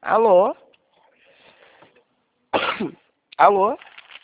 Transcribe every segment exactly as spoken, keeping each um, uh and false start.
Alô? Alô?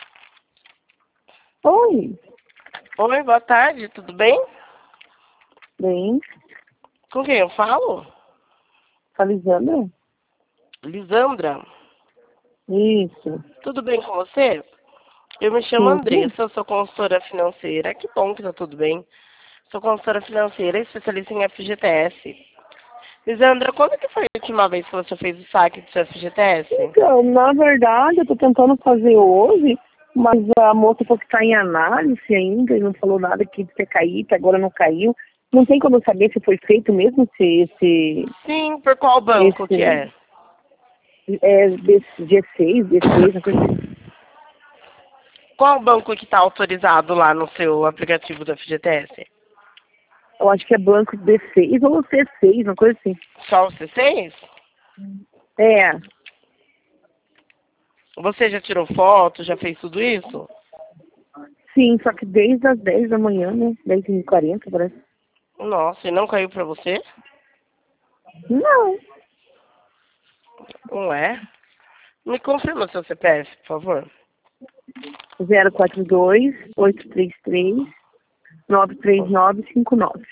Oi, Oi, boa tarde, tudo bem? bem, Com quem eu falo? Lisandra? Lisandra, Isso, tudo bem com você? Eu me chamo tudo? Andressa, sou consultora financeira. Que bom que tá tudo bem. Sou consultora financeira e especialista em F G T S. Lisandra, quando que foi a última vez que você fez o saque do seu F G T S? Então, na verdade, eu tô tentando fazer hoje, mas a moça falou que tá em análise ainda e não falou nada que tinha caído, que agora não caiu. Não tem como eu saber se foi feito mesmo se esse, Sim, por qual banco que esse, é? é, desse G seis, D seis, uma coisa assim. Qual banco que está autorizado lá no seu aplicativo do F G T S? Eu acho que é banco D seis ou C seis, uma coisa assim. Só o C seis? É, Você já tirou foto, já fez tudo isso? sim, só que desde as dez da manhã, né? dez e quarenta, parece. Nossa, e não caiu pra você? Não. Não é? Me confirma seu C P F, por favor. zero quatro dois, oito três três, nove três nove cinco nove.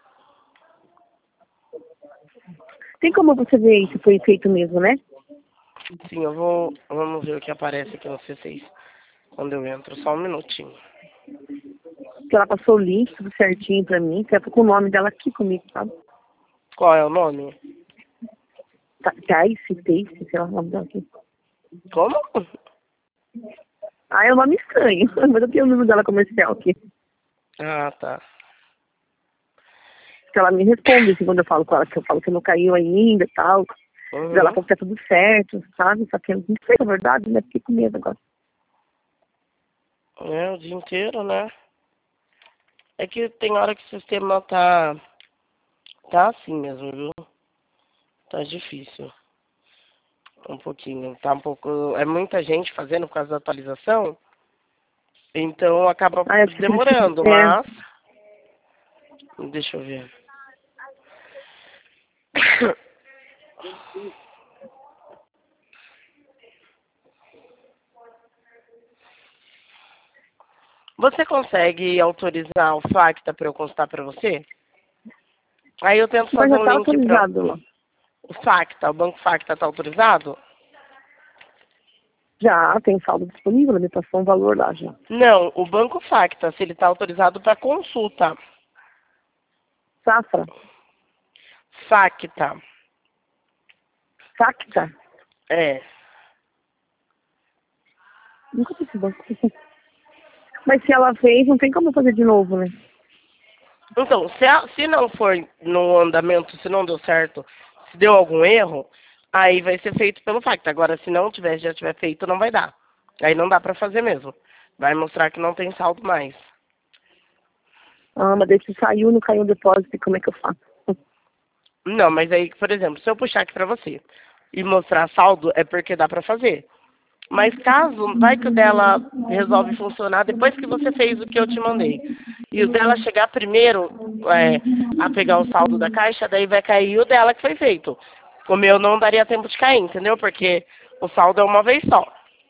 Tem como você ver se foi feito mesmo, né? Sim, eu vou... Vamos ver o que aparece aqui no C seis. Quando eu entro, só um minutinho. Que ela passou o link, tudo certinho pra mim, que eu tô com o nome dela aqui comigo, sabe? Qual é o nome? Thais, Tace, sei lá o nome dela aqui. Como? Ah, é um nome estranho, mas eu tenho o número dela comercial aqui. Ah, tá. Que ela me responde, assim, quando eu falo com ela, que eu falo que não caiu ainda e tal. Ela Uhum. falou que tá tudo certo, sabe? Só que eu não sei, na verdade, né? Fiquei com medo agora. É, o dia inteiro, né? É que tem hora que o sistema tá... Tá assim mesmo, viu? Tá difícil. Um pouquinho. Tá um pouco... É muita gente fazendo por causa da atualização. Então acaba Ah, acho que por isso demorando, que... É, mas... Deixa eu ver. Você consegue autorizar o Facta para eu constar para você? Aí eu tento mas fazer já um tá link para autorizado lá. o Facta. O Banco Facta está autorizado? Já tem saldo disponível, a limitação, valor lá já. Não, o Banco Facta, se ele está autorizado para consulta. Safra, Facta. Sacta, É. nunca vi esse banco. Mas se ela fez, não tem como fazer de novo, né? Então, se, a- se não for no andamento, se não deu certo, se deu algum erro, aí vai ser feito pelo Facta. Agora, se não tiver, já tiver feito, não vai dar. Aí não dá para fazer mesmo. Vai mostrar que não tem saldo mais. Ah, mas daí se saiu, não caiu o depósito, como é que eu faço? Não, mas aí, por exemplo, se eu puxar aqui pra você e mostrar saldo, é porque dá pra fazer. Mas caso, vai que o dela resolve funcionar depois que você fez o que eu te mandei. E o dela chegar primeiro é, a pegar o saldo da caixa, daí vai cair o dela que foi feito. O meu não daria tempo de cair, entendeu? Porque o saldo é uma vez só.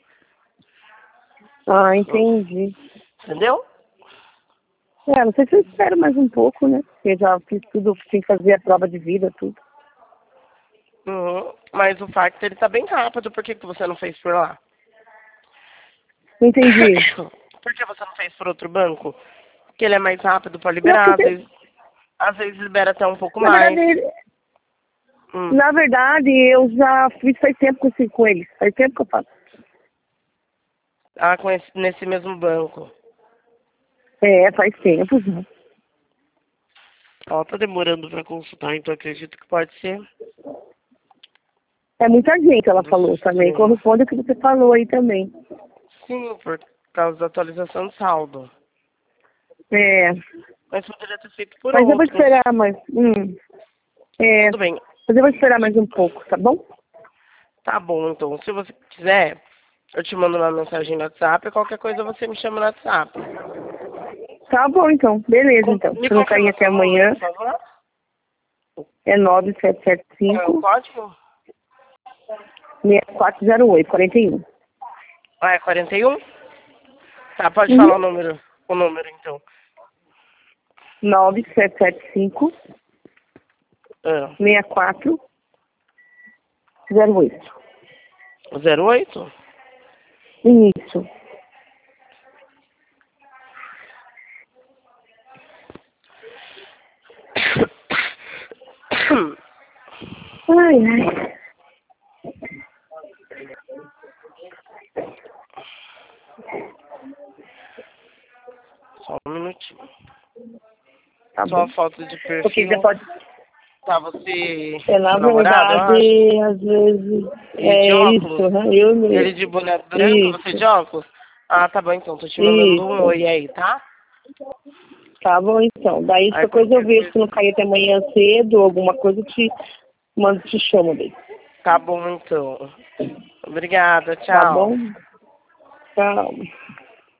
Ah, entendi. Entendeu? É, não sei se eu espero mais um pouco, né? Porque já fiz tudo, tem que fazer a prova de vida, tudo. Uhum. Mas o facto ele tá bem rápido, por que, que você não fez por lá? Não entendi. Por que você não fez por outro banco? Que ele é mais rápido para Não, liberar, às porque, vezes, às vezes libera até um pouco na mais. verdade, ele- Hum. na verdade, eu já fiz faz tempo com, esse- com eles. Faz tempo que eu faço. Ah, com esse, nesse mesmo banco. É, faz tempo já. Ó, tá demorando para consultar, então acredito que pode ser É muita gente, ela do falou também. sistema. Corresponde ao que você falou aí também. Sim, por causa da atualização do saldo. É. Mas poderia ter feito por Mas eu vou outros. esperar mais. Hum, é. Tudo bem. Mas eu vou esperar mais um pouco, tá bom? Tá bom, então. Se você quiser, eu te mando uma mensagem no WhatsApp e qualquer coisa você me chama no WhatsApp. Tá bom, então. Beleza, Com- então. Me Se não cair confirma até seu número, amanhã, por favor. é nove sete sete É o cinco. código? seis quatro zero oito, quarenta e um. Ah, é quarenta e um? Tá, pode Uhum. falar o número, o número então. nove sete sete cinco, Ah, seis quatro zero oito. zero oito? Isso. Ai, ai. Só um minutinho. Tá Só bom. a foto de Porque perfil. você pode... Tá, você... É, na Seu namorado, eu acho. verdade, às vezes... E de É isso, óculos? né? Eu Ele mesmo. de boné branco, você de Isso. óculos? Ah, tá bom então. Tô te mandando um Isso. oi aí, tá? Tá bom, então. Daí, Aí qualquer coisa eu qualquer vejo coisa... se não cair até amanhã cedo, alguma coisa, eu te mando, te chamo daí. Tá bom então. Obrigada, Tá tchau. bom? Tchau.